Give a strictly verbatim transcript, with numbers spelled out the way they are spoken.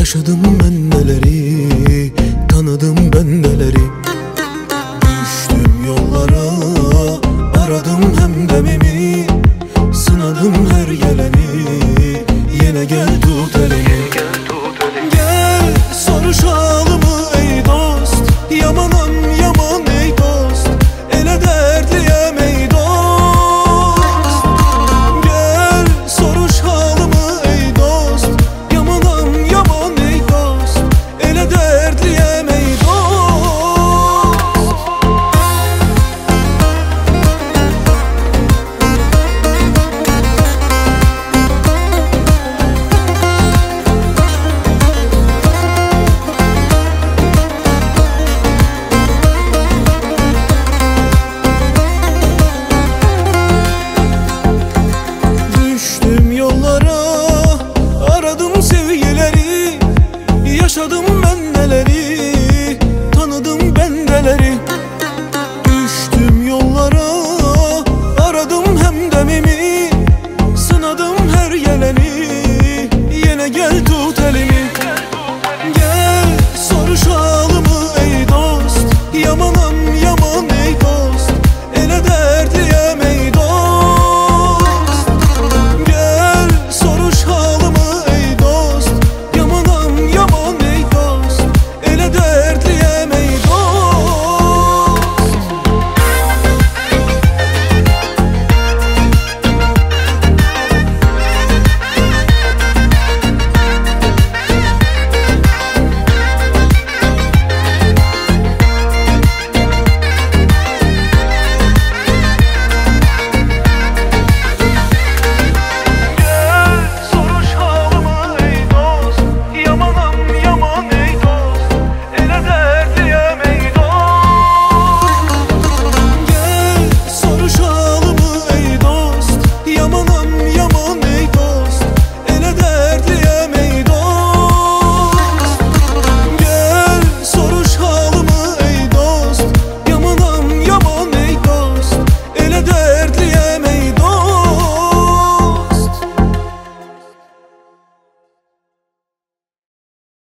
Yaşadım ben neleri, tanıdım ben neleri. Düştüm yollara, aradım hem demimi, sınadım her geleni. Yine gel tut elimi, gel soruş halımı ey dost. Yamanım yaman ey dost, ele dertliyem ey dost. Gel soruş halımı ey dost. Yamanım yaman ey dost, ele dertliyem ey dost. Aradım sevgileri, yaşadım ben neleri.